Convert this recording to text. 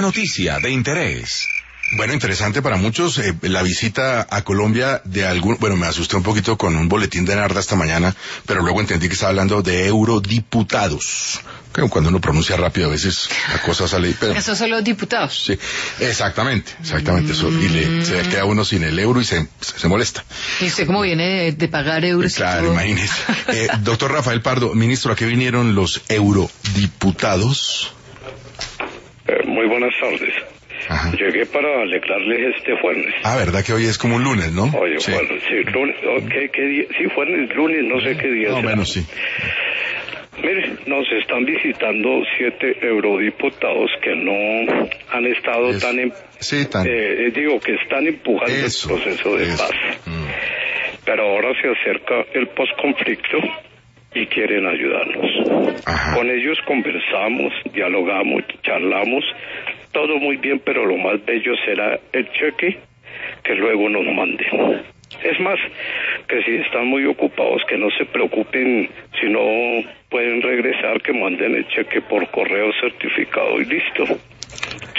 Noticia de interés. Bueno, interesante para muchos la visita a Colombia de algún... Bueno, me asusté un poquito con un boletín de Narda esta mañana, pero luego entendí que estaba hablando de eurodiputados. Que cuando uno pronuncia rápido a veces la cosa sale... Pero... ¿Esos son los diputados? Sí, exactamente. Eso, y se queda uno sin el euro y se molesta. ¿Y usted cómo viene de pagar euros? Claro, imagínese. Doctor Rafael Pardo, ministro, ¿a qué vinieron los eurodiputados? Muy buenas tardes. Ajá. Llegué para alegrarles este jueves. ¿Verdad que hoy es como un lunes, no? Oye, Sí. bueno, sí, lunes, ¿qué día? Sí, jueves, lunes, no sé qué día Más o será. menos, sí. Mire, nos están visitando 7 eurodiputados que no han estado que están empujando el proceso de paz. Pero ahora se acerca el posconflicto y quieren ayudarnos. Ajá. Con ellos conversamos, dialogamos, charlamos, todo muy bien, pero lo más bello será el cheque que luego nos manden. Es más, que si están muy ocupados, que no se preocupen, si no pueden regresar, que manden el cheque por correo certificado y listo.